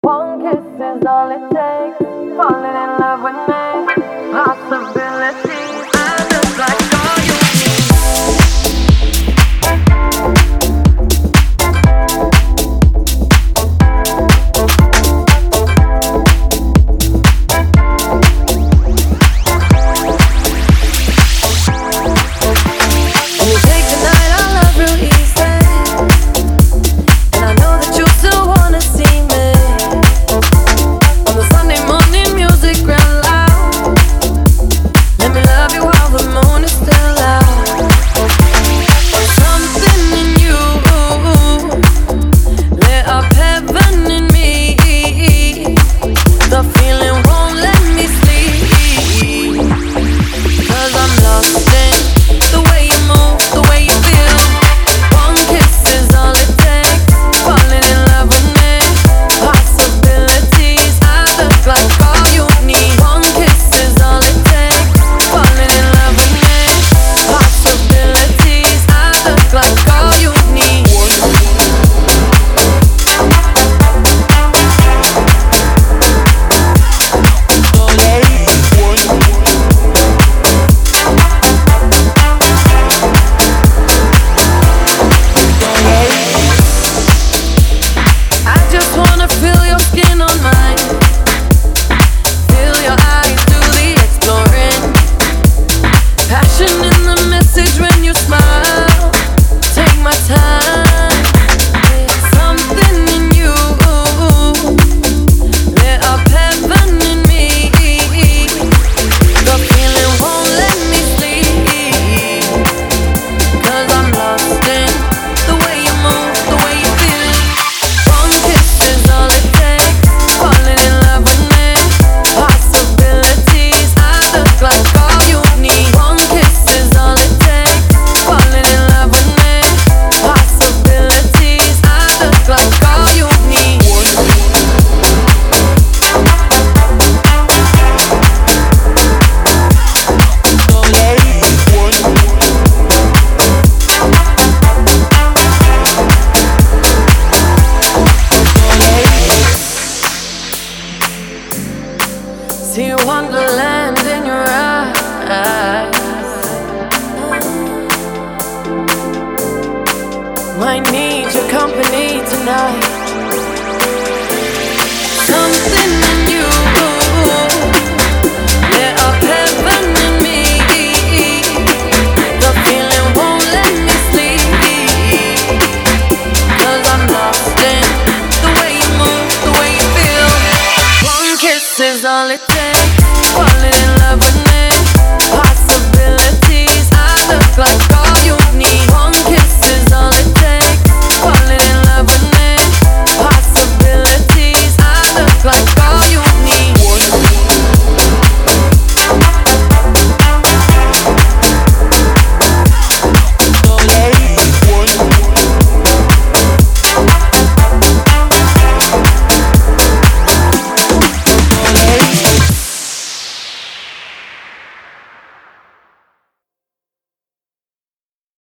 One kiss is all it takes. Falling in love with me. Possibilities. I look like all you see wonderland in your eyes. Might need your company tonight. Something in you lit up heaven in me. The feeling won't let me sleep, 'cause I'm lost in the way you move, the way you feel. One kiss is all it takes. Falling in love.